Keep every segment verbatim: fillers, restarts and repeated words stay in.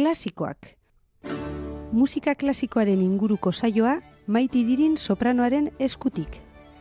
klasikoak. Musika klasikoaren inguruko saioa Maite Idirin sopranoaren eskutik.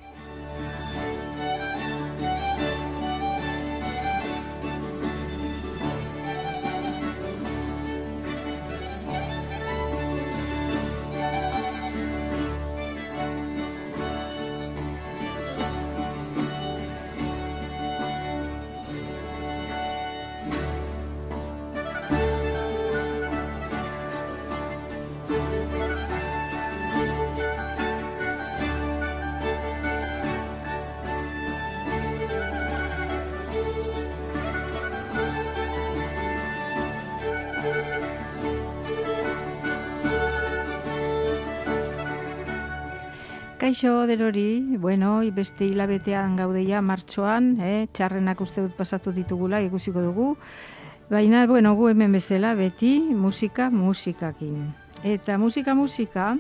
Kaixo derori, bueno, beste hilabetean gaudeia martxoan, eh, txarrenak uste dut pasatu ditugula, ikusiko dugu. Baina, bueno, gu hemen bezala beti musika musikakin. Eta musika musika,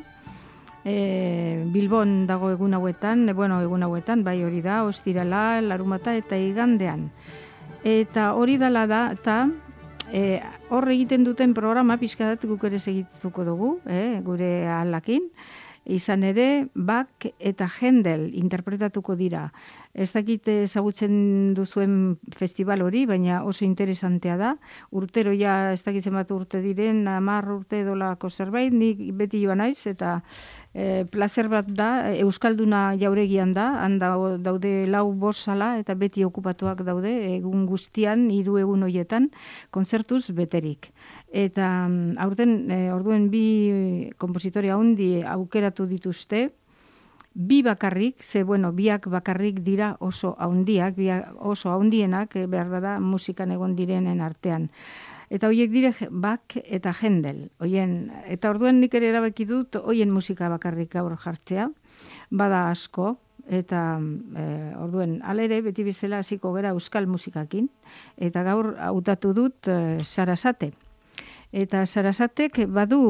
eh, Bilbon dago egun hauetan, eh, bueno, egun hauetan, bai hori da, ostirala, larumata eta igandean. Eta hori dala da, eta eh, hor egiten duten programa, pixka dat guk ere segituko dugu, eh, gure alakin. Izan ere, Bach eta Händel interpretatuko dira. Ez dakit ezagutzen duzuen festival hori, baina oso interesantea da. Urtero ja, ez dakit zenbat urte diren, hamar urte dolako zerbait, nik beti joan naiz, eta e, plazer bat da, Euskalduna jauregian da, han daude lau bost sala, eta beti okupatuak daude, egun guztian, hiru egun hoietan, kontzertuz beterik. Eta aurten, e, orduen bi konpositore handi aukeratu dituzte, bi bakarrik, ze bueno, biak bakarrik dira oso handiak, biak oso handienak, e, behar bada musikan egon direnen artean. Eta horiek dire Bach eta Händel. Oien, eta orduen nik ere erabaki dut, hoien musika bakarrik gaur jartzea, bada asko, eta e, orduen, alere, beti bezala hasiko gera euskal musikakin, eta gaur hautatu dut e, Sarasate. Eta Sarasatek badu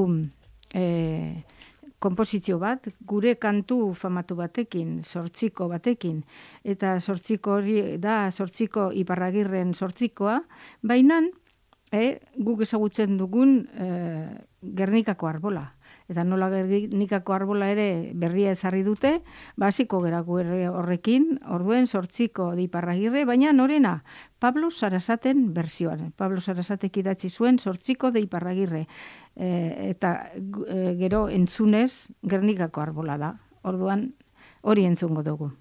e, komposizio bat, gure kantu famatu batekin, sortziko batekin, eta sortziko hori da, sortziko Iparragirren sortzikoa, baina e, guk ezagutzen dugun e, Gernikako arbola. Eta nola Gernikako arbola ere berria ezarri dute, basiko gera horrekin, orduen sortziko di Iparragirre, baina norena, Pablo Sarasaten bersioan. Pablo Sarasatek idatzi zuen sortziko de Iparragirre. E, eta e, gero entzunez Gernikako arbola da. Orduan hori entzungo dugu.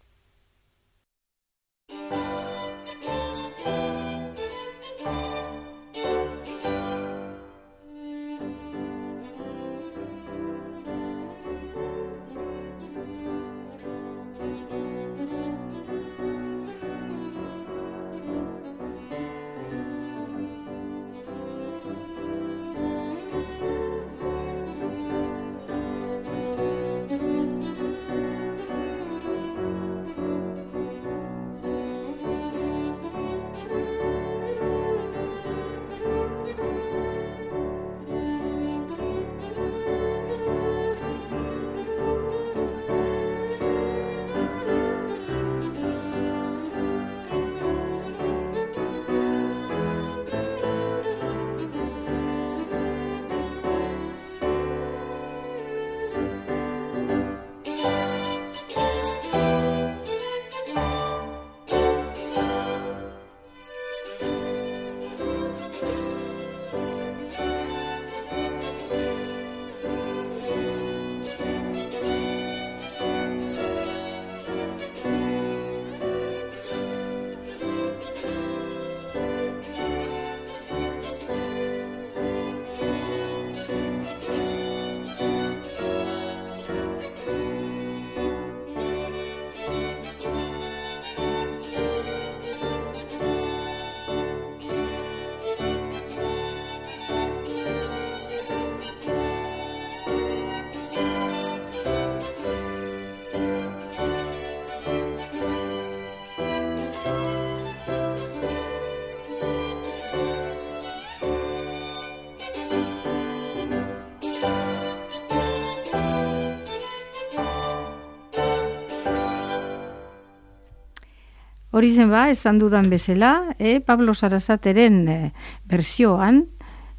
Hori zen ba, esan dudan bezala, eh, Pablo Sarasateren eh, bersioan,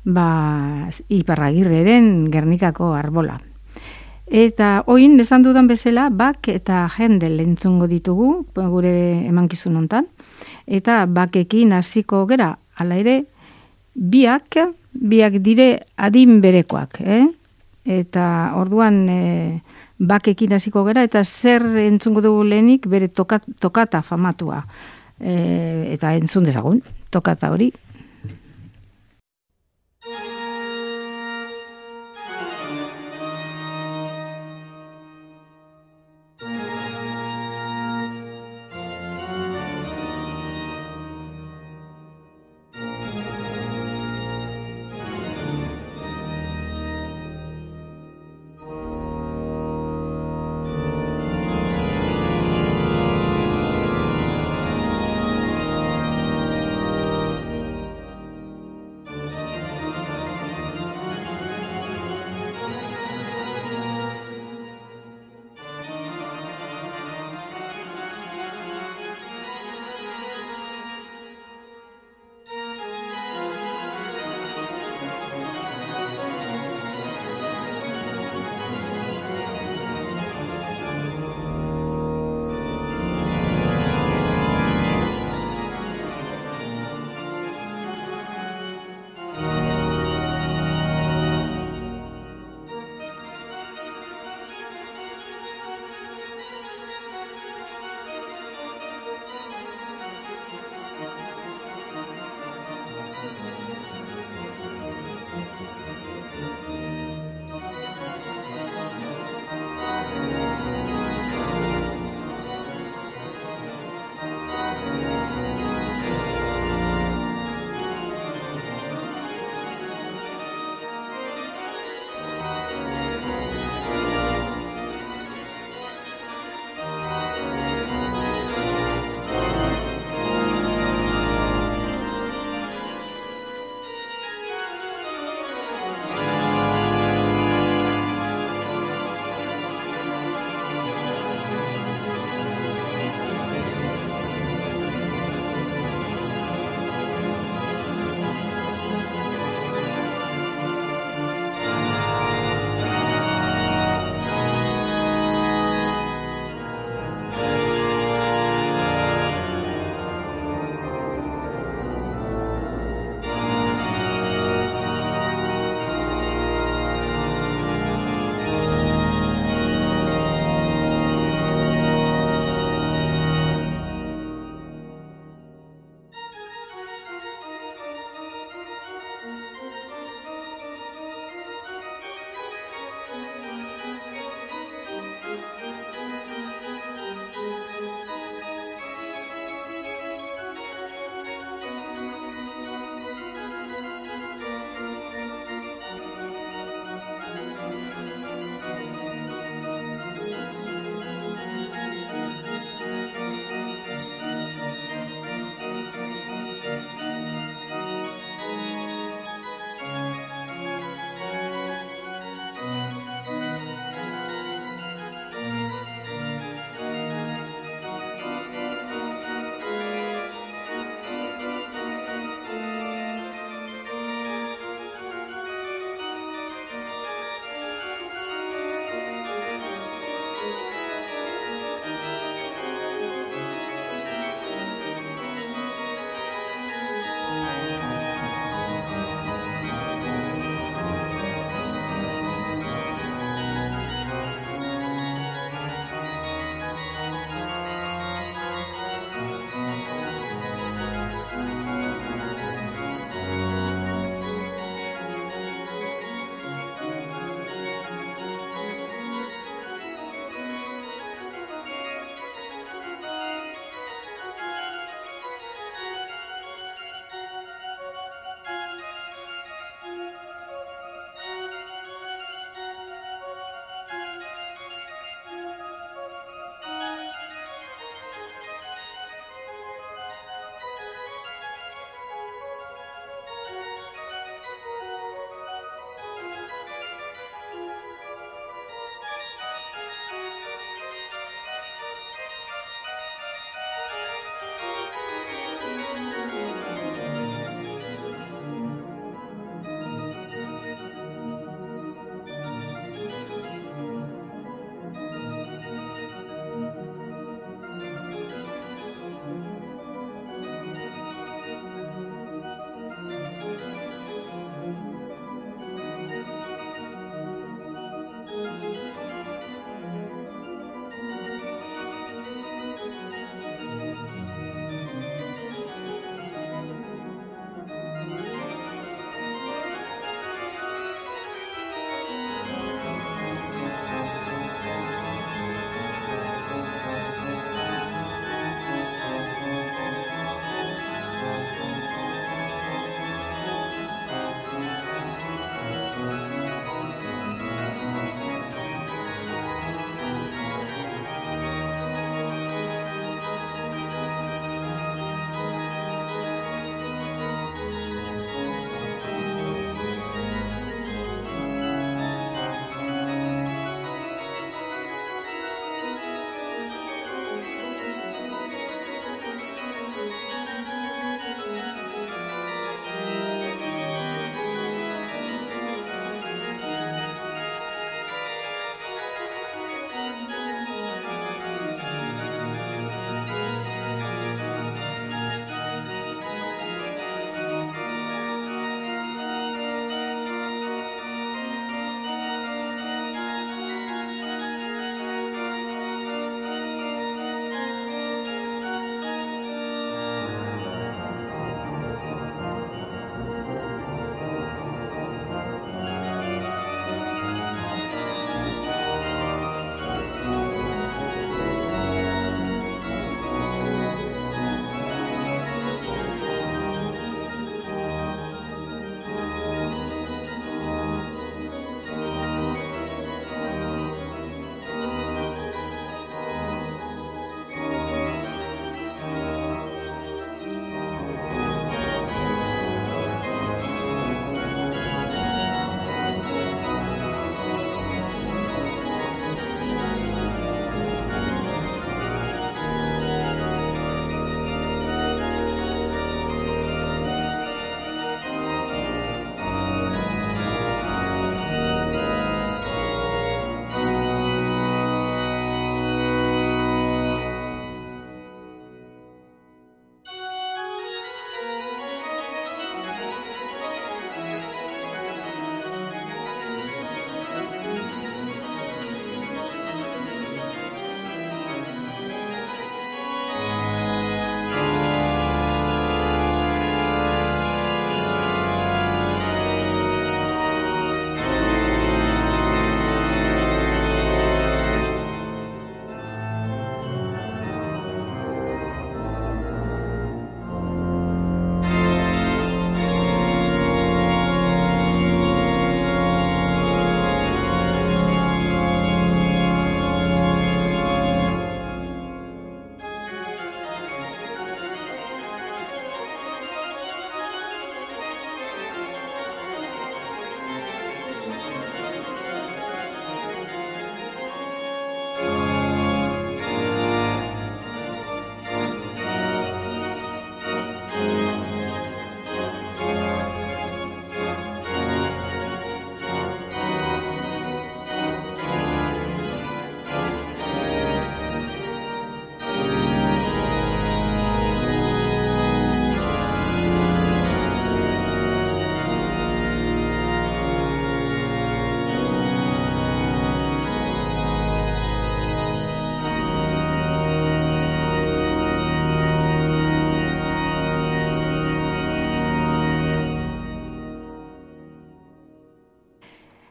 ba, Iparragirreren Gernikako arbola. Eta oin esan dudan bezala, Bach eta Händel entzungo ditugu gure emankizun hontan. Eta Bachekin hasiko gera, hala ere, biak, biak dire adin berekoak, eh? Eta orduan e, Bachekin hasiko gera, eta zer entzungo dugu lehenik bere tokat, tokata famatua. E, eta entzun dezagun, tokata hori.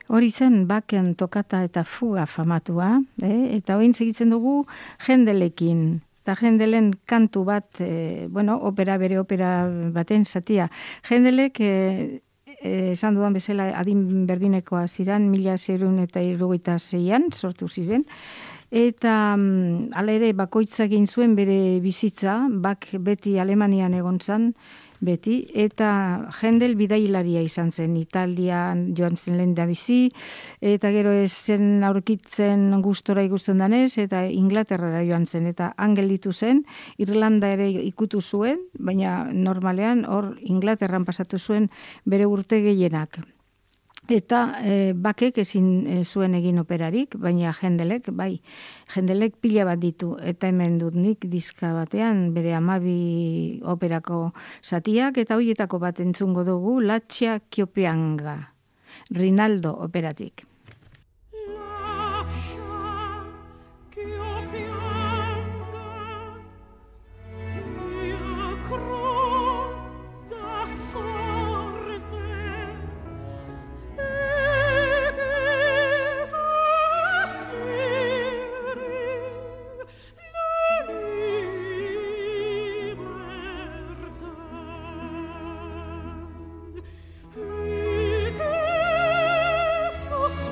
Hori zen Baken tokata eta fuga famatua, eh? Eta orain segitzen dugu Hendelekin. Eta Hendelen kantu bat, e, bueno, opera bere opera baten zatia. Hendelek, e, e, esan dudan bezala, adin berdinekoa ziren, mila zerun eta irrogeita zeian, sortu ziren. Eta um, ala ere bakoitza egin zuen bere bizitza, bak beti Alemanian egon zen, beti, eta Hendel bidailaria izan zen, Italian joan zen lehen da bizi, eta gero ez zen aurkitzen gustora ikusten danez, eta Inglaterrara joan zen, eta angelitu zen, Irlanda ere ikutu zuen, baina normalean hor Inglaterran pasatu zuen bere urte gehienak. Eta e, bakek ezin e, zuen egin operarik, baina Hendelek, bai, Hendelek pila bat ditu, eta hemen dut nik diska batean, bere hamabi operako zatiak, eta horietako bat entzungo dugu, Latxa Kiopianga, Rinaldo operatik. So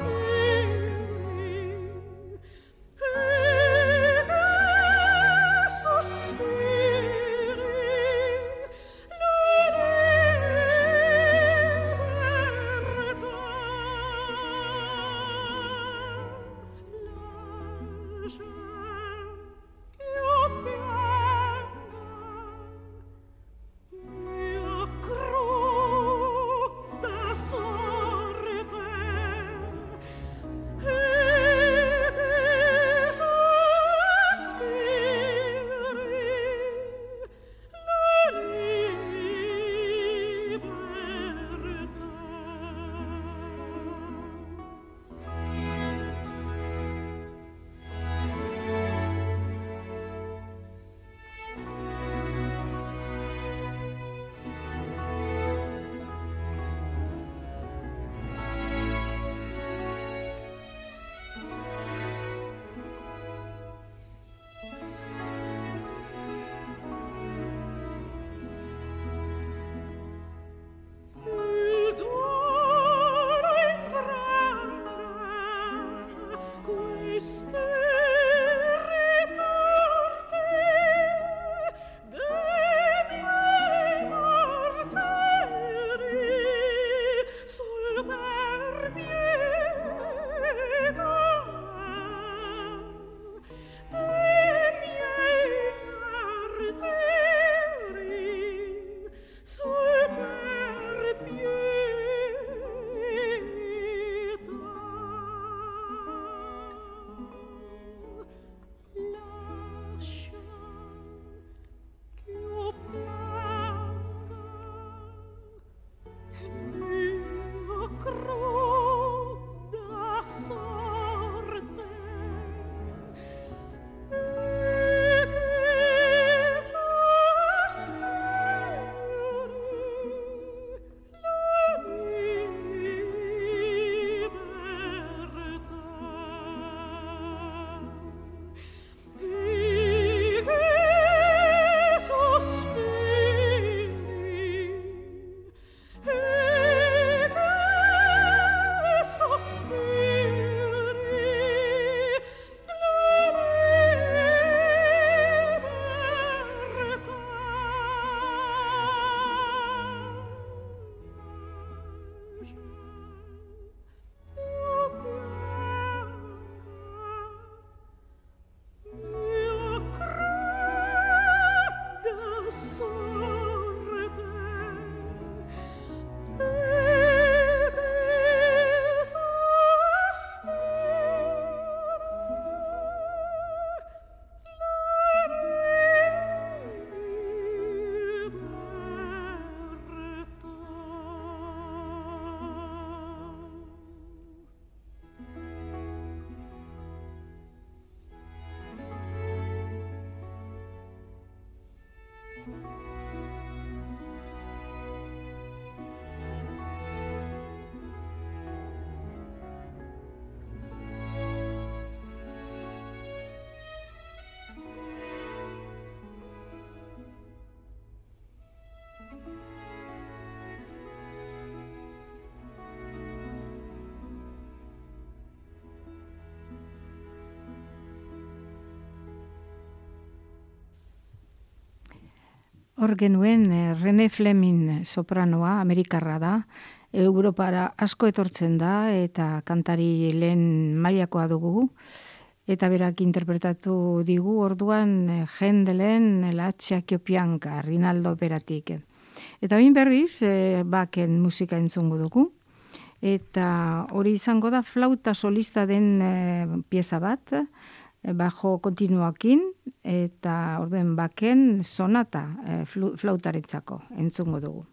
hor genuen Rene Fleming sopranoa, Amerikarra da, Europara asko etortzen da eta kantari lehen mailakoa dugu. Eta berak interpretatu digu orduan Händelen La Txakiopianka, Rinaldo operatik. Eta bain berriz, e, baken musika entzungo dugu. Eta hori izango da flauta solista den e, pieza bat, e, bajo kontinuakin, eta orduen baken sonata e, flautarentzako entzungo dugu.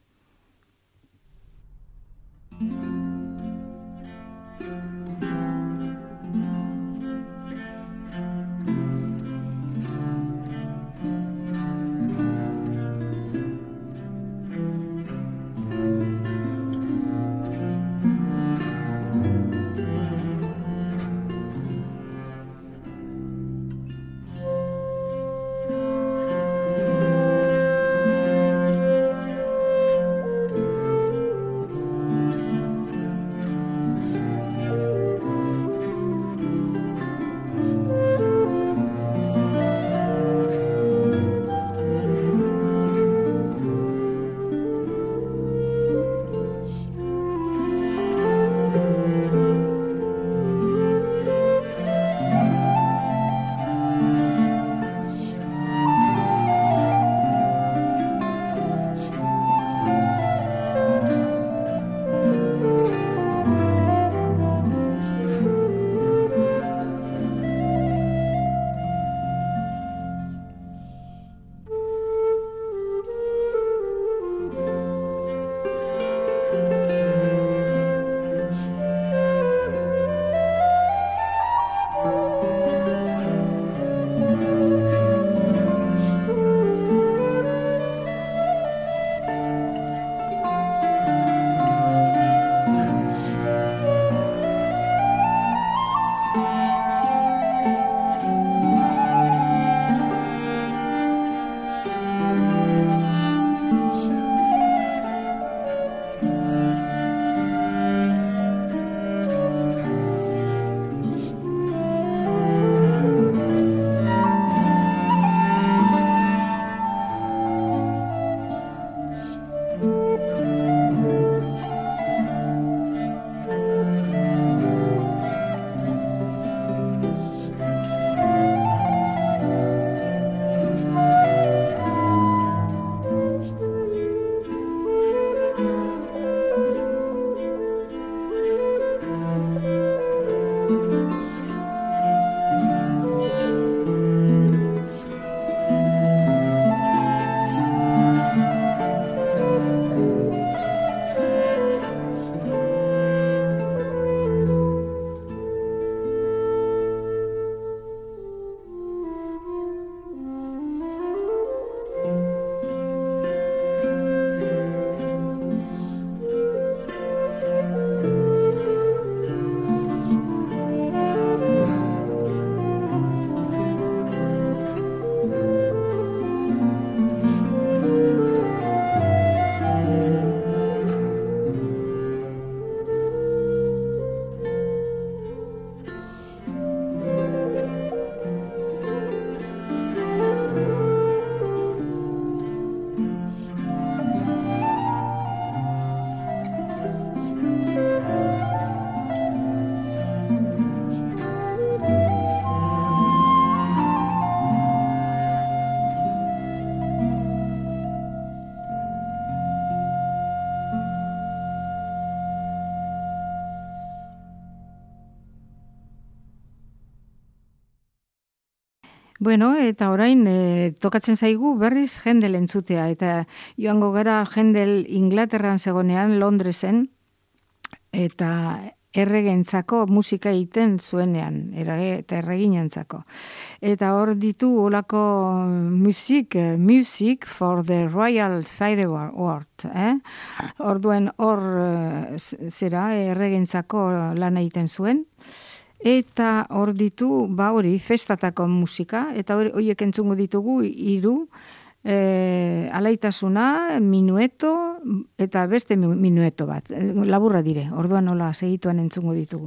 Bueno, eta orain e, tokatzen zaigu berriz Händel entzutea, eta joango gara Händel Inglaterran zegonean, Londresen, eta erregentzako musika egiten zuenean, erage, eta erreginentzako. Eta hor ditu olako music, music for the Royal Firework, eh? Orduen hor zera erregentzako lan egiten zuen. Eta hor ditu, ba hori, festatako musika, eta horiek entzungo ditugu hiru, e, alaitasuna, minueto, eta beste minueto bat. Laburra dire, orduan nola segituan entzungo ditugu.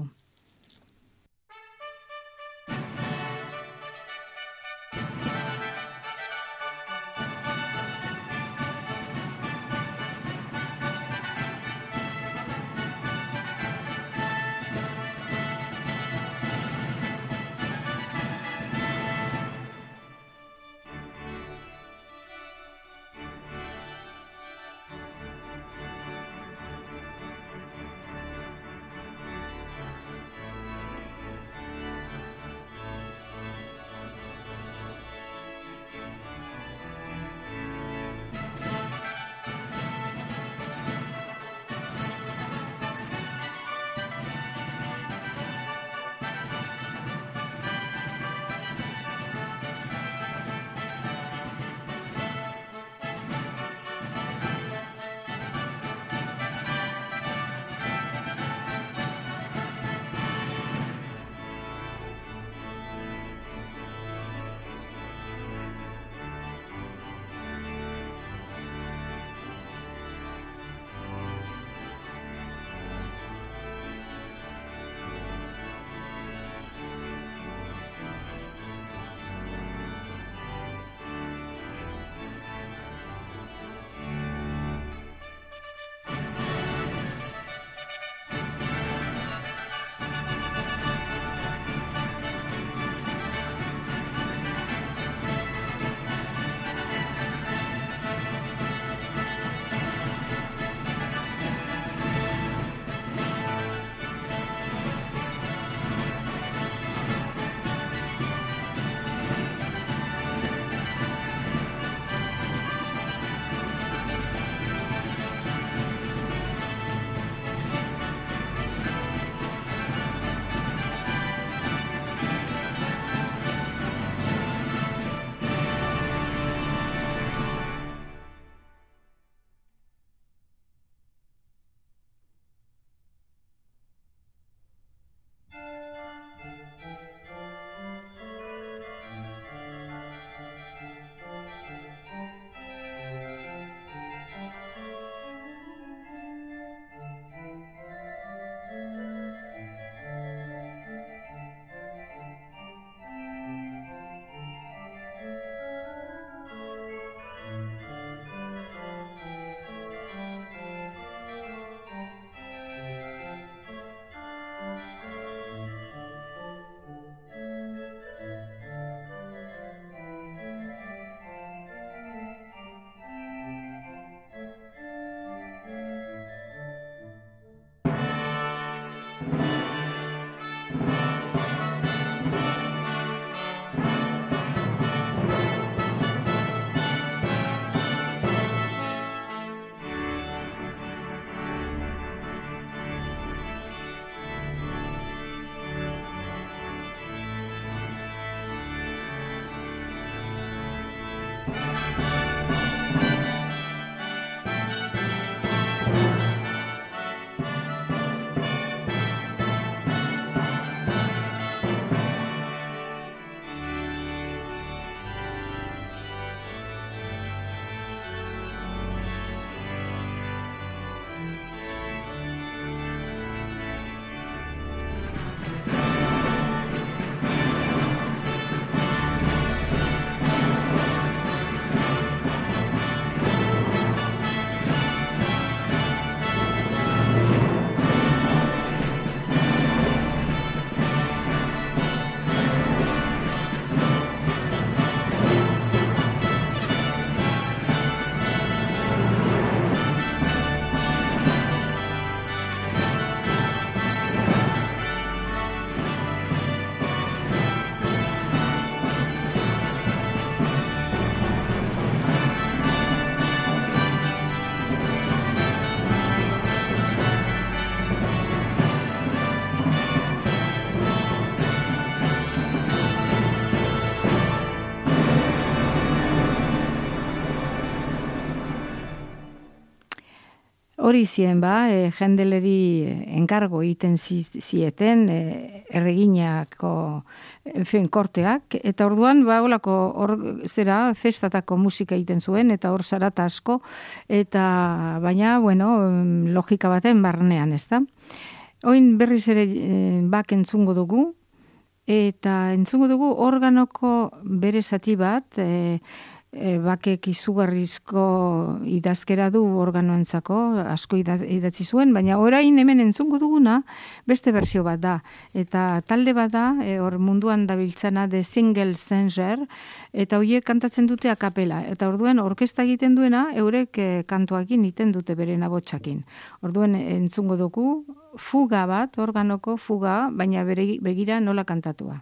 Hori zien ba, e, jendeleri enkargo egiten zieten e, erreginako en korteak, eta orduan ba holako hor zera festatako musika egiten zuen eta hor zarata asko, eta baina bueno, logika baten barnean, ezta? Oin berriz ere e, bak entzungo dugu, eta entzungo dugu organoko bere zati bat, e, E, bakek izugarrizko idazkera du organoentzako, asko idatzi zuen, baina orain hemen entzungo duguna beste berzio bat da. Eta talde bat da, e, hor munduan dabiltzana The Single Singer, eta horiek kantatzen dute a kapela. Eta orduen orkesta egiten duena, eurek e, kantuakin egiten dute beren abotsakin. Orduen entzungo dugu fuga bat, organoko fuga, baina bere, begira nola kantatua.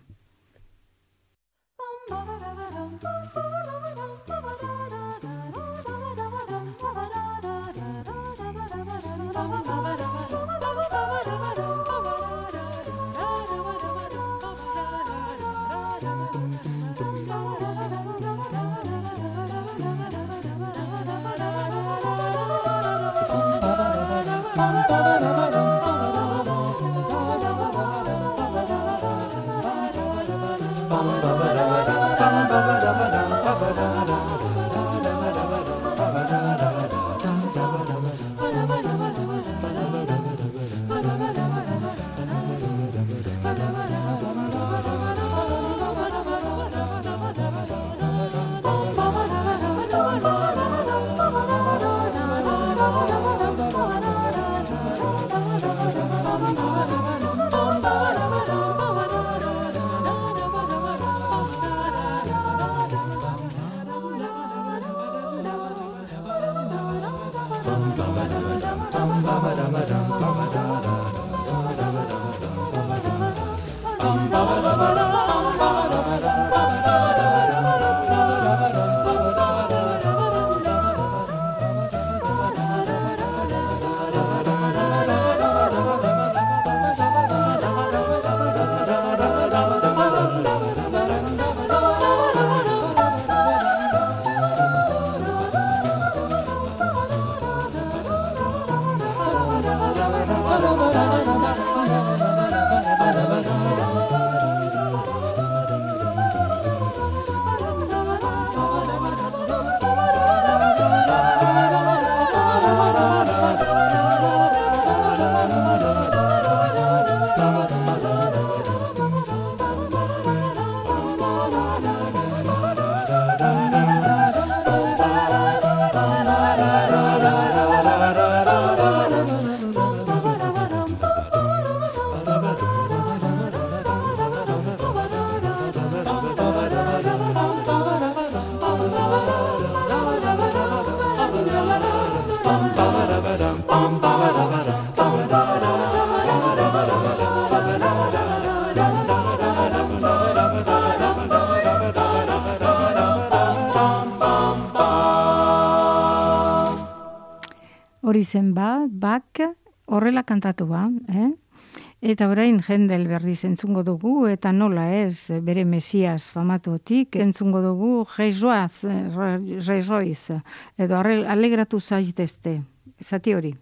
Hori zen ba, bak horrela kantatu ba, eh? Eta orain Händel berriz entzungo dugu, eta nola ez, bere Mesias famatutik, entzungo dugu Reizoaz, Reizoiz, edo alegratu zaitezte, zati hori.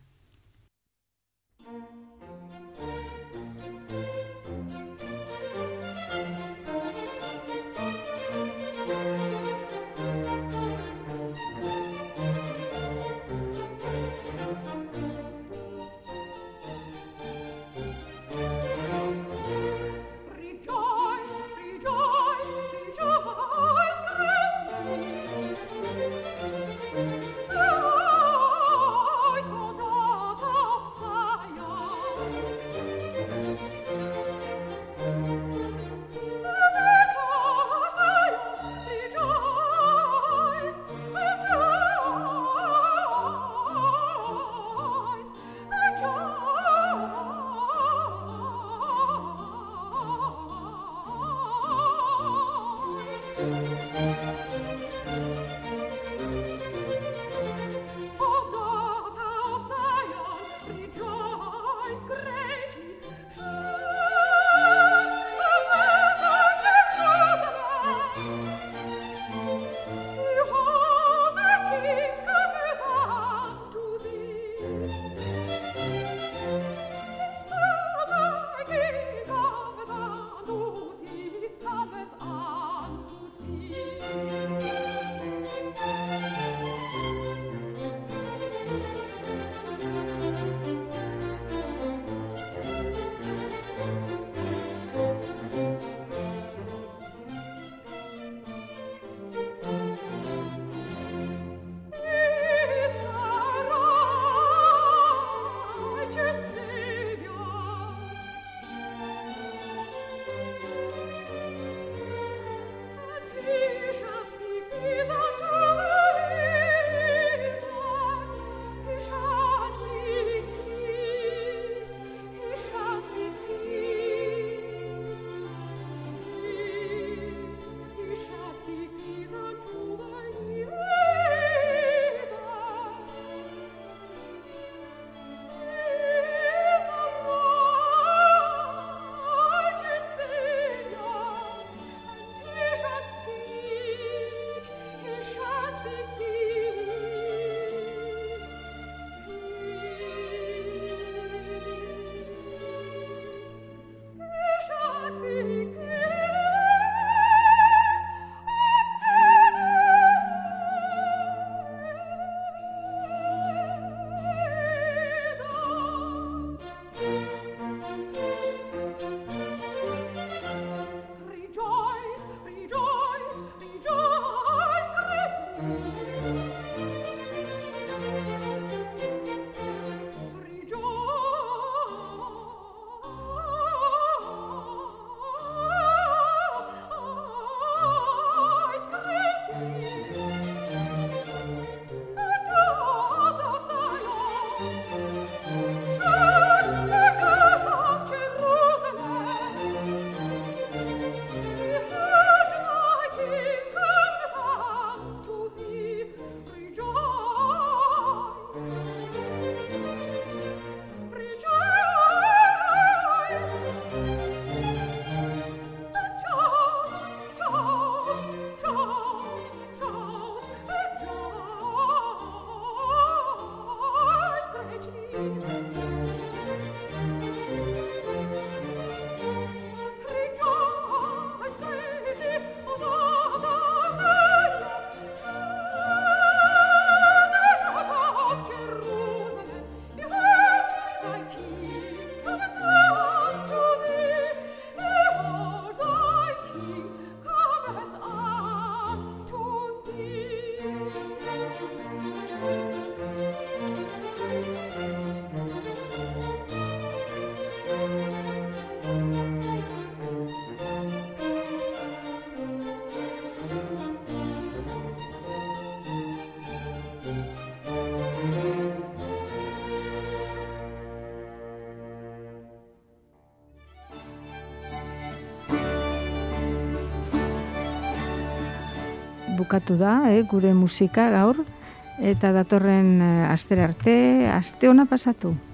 bukatu da, eh, gure musika gaur, eta datorren astera arte, aste ona pasatu.